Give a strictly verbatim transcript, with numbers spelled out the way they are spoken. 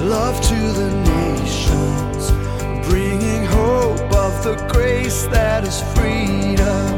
love to the nations, bringing hope of the grace that is freedom.